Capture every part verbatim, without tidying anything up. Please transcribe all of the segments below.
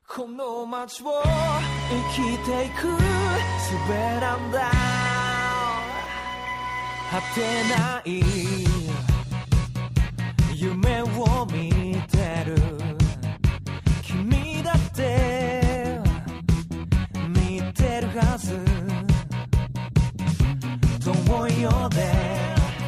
この街を生きていく術なんだ果てない夢を見てる君だって見てるはずと思うよね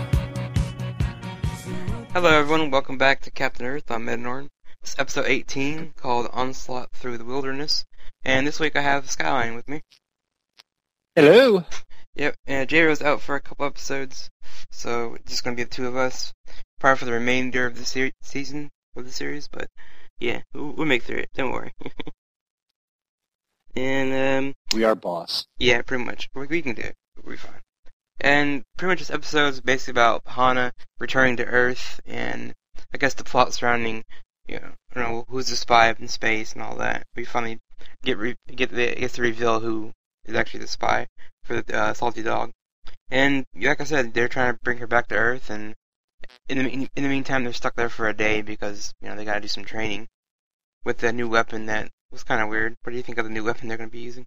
Hello everyone, welcome back to Captain Earth. I'm Mednorn. It's episode eighteen, called Onslaught Through the Wilderness. And this week I have Skyline with me. Hello! Yep, and J-Ro's out for a couple episodes, so it's just gonna be the two of us, probably for the remainder of the ser- season of the series, but yeah, we'll, we'll make through it, don't worry. and, um... We are boss. Yeah, pretty much. We, we can do it. We'll be fine. And pretty much this episode is basically about Hana returning to Earth, and I guess the plot surrounding, you know, I don't know, who's the spy up in space and all that. We finally get re- get the gets to reveal who is actually the spy for the uh, Salty Dog. And like I said, they're trying to bring her back to Earth, and in the in the meantime, they're stuck there for a day because you know they got to do some training with the new weapon that was kind of weird. What do you think of the new weapon they're going to be using?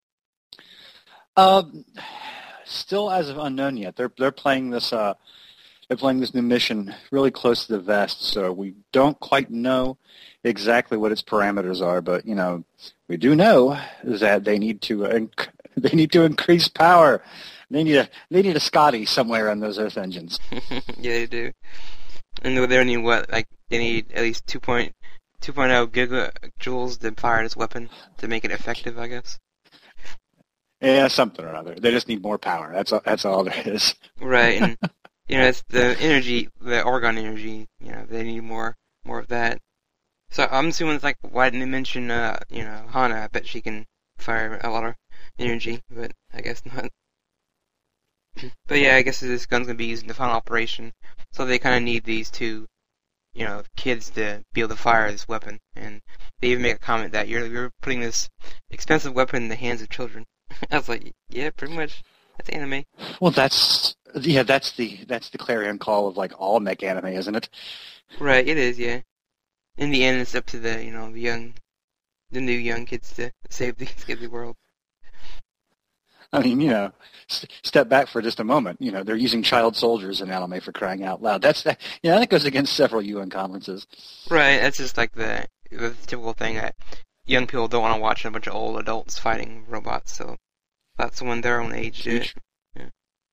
Um, still as of unknown yet. They're they're playing this uh they're playing this new mission really close to the vest, so we don't quite know exactly what its parameters are. But you know, we do know that they need to uh, inc- they need to increase power. They need a they need a Scotty somewhere on those Earth engines. Yeah, they do. And they need what? Like they need at least two point two point oh gigajoules to fire this weapon to make it effective, I guess. Yeah, something or other. They just need more power. That's all, that's all there is. Right, and you know, it's the energy, the Orgone energy. You know, they need more, more of that. So I'm assuming it's like, why didn't they mention, uh, you know, Hana? I bet she can fire a lot of energy, but I guess not. But yeah, I guess this gun's gonna be used in the final operation, so they kind of need these two, you know, kids to be able to fire this weapon. And they even make a comment that you're you're putting this expensive weapon in the hands of children. I was like, yeah, pretty much. That's anime. Well, that's yeah, that's the that's the clarion call of like all mech anime, isn't it? Right, it is, yeah. In the end, it's up to the you know the young, the new young kids to save the save the world. I mean, you know, st- step back for just a moment. You know, they're using child soldiers in anime for crying out loud. That's that. Yeah, that goes against several U N conferences. Right, that's just like the the typical thing that young people don't want to watch a bunch of old adults fighting robots, so that's when their own age do it. Yeah.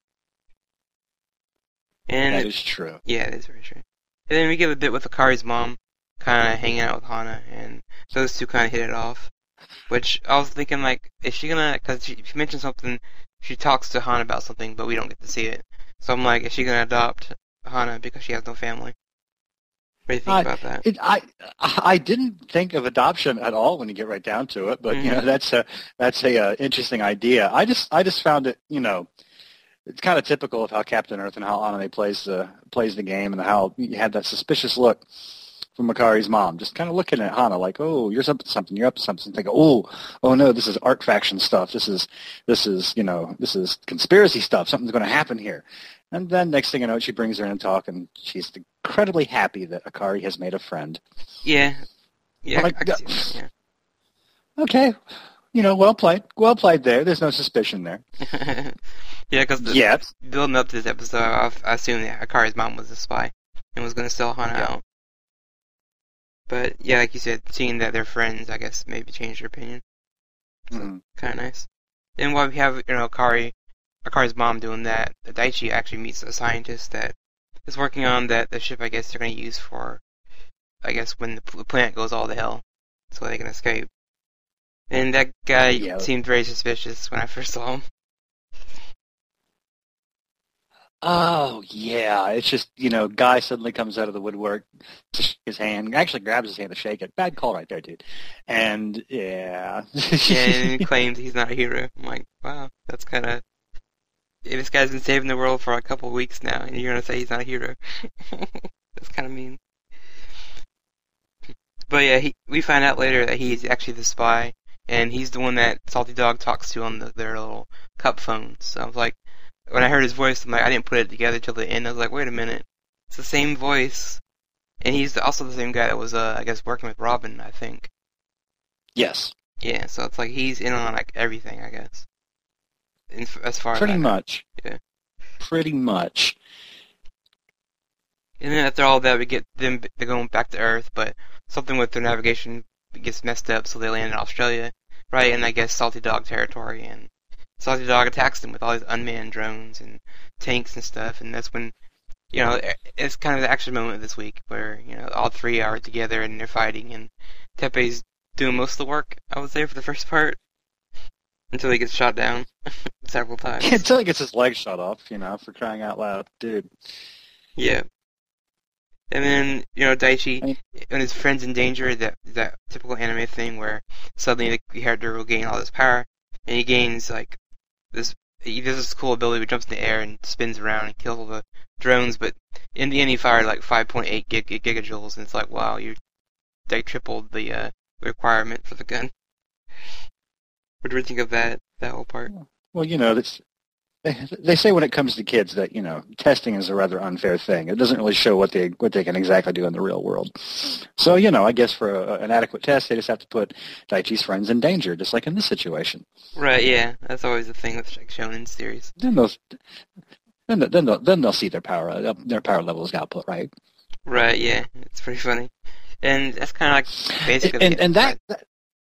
And that is true. Yeah, it is very true. And then we get a bit with Akari's mom, kind of hanging out with Hana, and those two kind of hit it off. Which I was thinking, like, is she gonna? Because she, she mentioned something, she talks to Hana about something, but we don't get to see it. So I'm like, is she gonna adopt Hana because she has no family? What do you think uh, about that? It, I I didn't think of adoption at all when you get right down to it, but mm-hmm. you know that's a that's a uh, interesting idea. I just I just found it, you know, it's kind of typical of how Captain Earth and how Anime plays the plays the game, and how you had that suspicious look from Makari's mom, just kind of looking at Hana like, oh, you're up to something, you're up to something. Think, oh, oh no, this is Arc Faction stuff. This is this is you know this is conspiracy stuff. Something's going to happen here. And then next thing you know, she brings her in and talk, and she's incredibly happy that Akari has made a friend. Yeah. Yeah, like, I can see that, yeah. Okay. You know, well played. Well played there. There's no suspicion there. Yeah, because yeah. building up to this episode, I, I assumed that Akari's mom was a spy and was going to sell Hana yeah. out. But, yeah, like you said, seeing that they're friends, I guess, maybe changed your opinion. So, mm-hmm. kind of nice. And while we have, you know, Akari... Akari's mom doing that, Daichi actually meets a scientist that is working on that the ship I guess they're going to use for, I guess, when the planet goes all to hell, so they can escape. And that guy yeah. seemed very suspicious when I first saw him. Oh, yeah. It's just, you know, guy suddenly comes out of the woodwork, his hand, actually grabs his hand to shake it. Bad call right there, dude. And, yeah. Yeah, and he claims he's not a hero. I'm like, wow, that's kind of... This guy's been saving the world for a couple of weeks now, and you're gonna say he's not a hero. That's kind of mean. But yeah, he, we find out later that he's actually the spy, and he's the one that Salty Dog talks to on the, their little cup phones. So I was like, when I heard his voice, I'm like, I didn't put it together till the end. I was like, wait a minute, it's the same voice, and he's also the same guy that was, uh, I guess, working with Robin, I think. Yes. Yeah, so it's like he's in on like everything, I guess. In, as far Pretty as I know. much. Yeah. Pretty much. And then after all that, we get them they're going back to Earth, but something with their navigation gets messed up, so they land in Australia, right? And I guess Salty Dog territory, and Salty Dog attacks them with all these unmanned drones and tanks and stuff, and that's when, you know, it's kind of the action moment this week where, you know, all three are together and they're fighting, and Teppei's doing most of the work, I would say, for the first part, until he gets shot down several times. Until he gets his leg shot off, you know, for crying out loud. Dude. Yeah. And then, you know, Daichi, I mean, when his friend's in danger, that that typical anime thing where suddenly the character will gain all this power, and he gains, like, this, he does this cool ability where he jumps in the air and spins around and kills all the drones, but in the end he fired, like, five point eight gig, gigajoules, and it's like, wow, you, they tripled the, uh, requirement for the gun. What do you think of that, that whole part? well, you know, that's, they, they say when it comes to kids that, you know, testing is a rather unfair thing. It doesn't really show what they what they can exactly do in the real world. So, you know, I guess for a, an adequate test, they just have to put Daichi's friends in danger, just like in this situation. Right, yeah, that's always the thing with like shonen series. Then they'll, then, they'll- then, they'll, then they'll see their power uh, their power levels output, right? Right, yeah, it's pretty funny. And that's kind of like basically... And, and that, that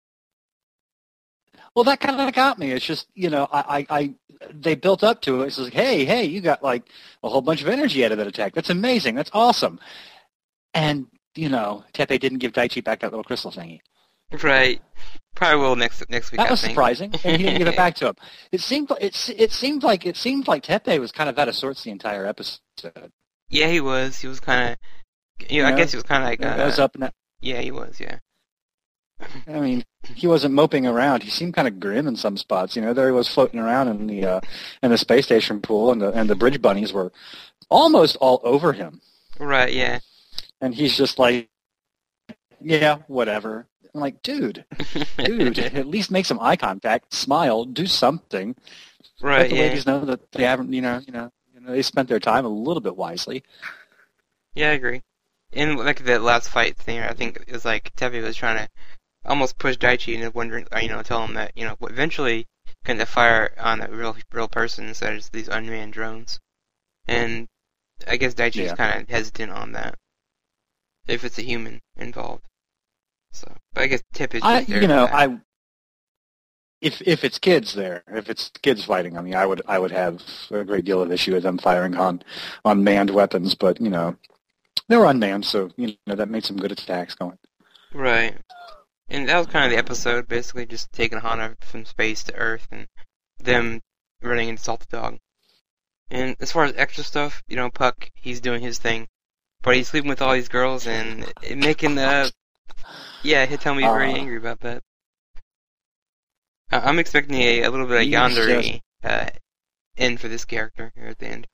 well, that kind of got me. It's just, you know, I, I, I they built up to it. It's like, hey, hey, you got like a whole bunch of energy out of that attack. That's amazing. That's awesome. And, you know, Teppei didn't give Daichi back that little crystal thingy. Right. Probably will next next week, That I was think. surprising, and he didn't give it back to him. It seemed like it, it seemed like it seemed like Teppei was kind of out of sorts the entire episode. Yeah, he was. He was kind of... You know, I Yeah. guess he was kind of like... It Uh, was up and yeah, he was, yeah. I mean, he wasn't moping around. He seemed kind of grim in some spots. You know, there he was floating around in the uh, in the space station pool, and the and the bridge bunnies were almost all over him. Right, yeah. And he's just like, yeah, whatever. I'm like, dude, dude, at least make some eye contact, smile, do something. Let Right, the yeah. ladies know that they haven't, you know, you know, you know, they spent their time a little bit wisely. Yeah, I agree. And like the last fight thing, I think it was like Teppei was trying to almost push Daichi into wondering, or, you know, tell him that, you know, eventually going to fire on a real real person instead of these unmanned drones. And I guess Daichi's Yeah. kind of hesitant on that, if it's a human involved. So, but I guess Teppei's I, just there you know, for that. I if if it's kids there, if it's kids fighting, I mean, I would I would have a great deal of issue with them firing on on manned weapons, but you know, they were unmanned, so you know that made some good attacks going. Right. And that was kind of the episode, basically just taking Hana from space to Earth and them running into Salty Dog. And as far as extra stuff, you know, Puck, he's doing his thing, but he's sleeping with all these girls and it making the... Yeah, he'll tell me very Uh. angry about that. I- I'm expecting a, a little bit of He's yandere uh, end for this character here at the end.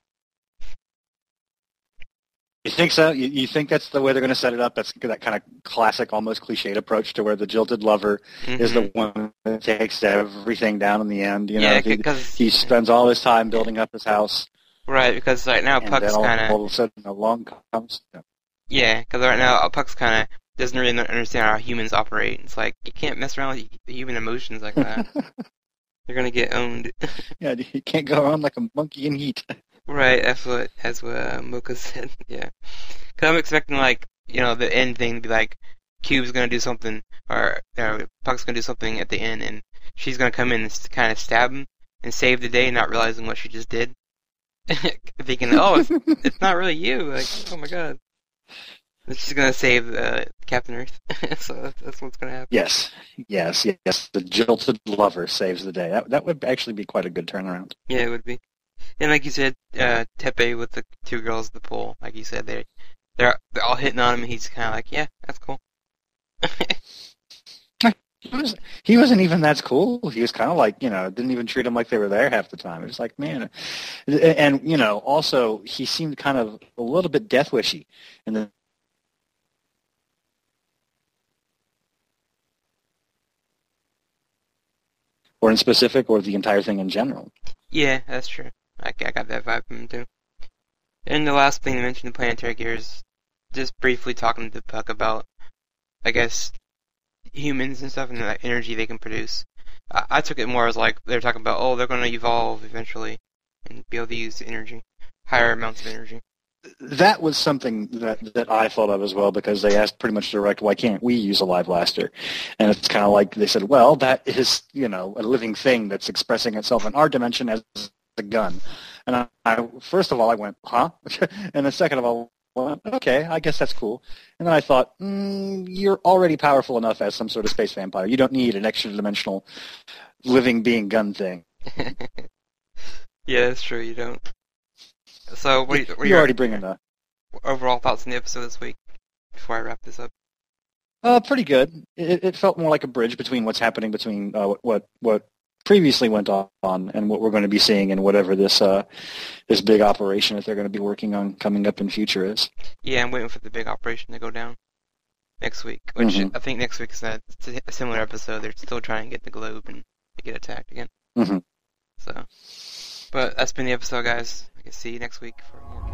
You think so? You, you think that's the way they're going to set it up? That's that kind of classic, almost cliched approach to where the jilted lover is the one that takes everything down in the end. You know, Yeah, he, because... he spends all his time building up his house, Right, because right now and Puck's then all, kind of... all of a sudden along comes. Yeah, because right now Puck's kind of doesn't really understand how humans operate. It's like, you can't mess around with human emotions like that. You're gonna get owned. Yeah, you can't go around like a monkey in heat. Right, that's what, that's what uh, Mocha said, yeah. Because I'm expecting, like, you know, the end thing to be like, Cube's gonna do something, or, or Puck's gonna do something at the end, and she's gonna come in and kind of stab him and save the day, not realizing what she just did. Thinking, oh, it's, it's not really you, like, oh my god. She's gonna save uh, Captain Earth, so that's, that's what's gonna happen. Yes, yes, yes. The jilted lover saves the day. That that would actually be quite a good turnaround. Yeah, it would be. And like you said, uh, Teppei with the two girls at the pool, like you said, they they're they're all hitting on him, and he's kind of like, yeah, that's cool. He, was, he wasn't even that cool. He was kind of like, you know, didn't even treat them like they were there half the time. It was like, man. And, you know, also, he seemed kind of a little bit death-wishy. And then or in specific, or the entire thing in general. Yeah, that's true. I, I got that vibe from him too. And the last thing to mention, the Planetary Gears, just briefly talking to Puck about, I guess, humans and stuff and the energy they can produce. I, I took it more as like they're talking about, oh, they're going to evolve eventually and be able to use energy, higher amounts of energy. That was something that, that I thought of as well, because they asked pretty much direct, why can't we use a live blaster? And it's kind of like they said, well, that is, you know, a living thing that's expressing itself in our dimension as a gun. And I, I first of all, I went, huh? And then second of all, well, okay, I guess that's cool. And then I thought, mm, you're already powerful enough as some sort of space vampire. You don't need an extra-dimensional living being gun thing. Yeah, that's true, you don't. So, what, you, what are you're your already bringing the overall thoughts on the episode this week, before I wrap this up? Uh, pretty good. It, it felt more like a bridge between what's happening between uh, what what previously went on and what we're going to be seeing in whatever this uh, this big operation that they're going to be working on coming up in future is. Yeah, I'm waiting for the big operation to go down next week, which mm-hmm. I think next week is a, a similar episode. They're still trying to get the globe and to get attacked again. Mm-hmm. So, but that's been the episode, guys. I can see you next week for more.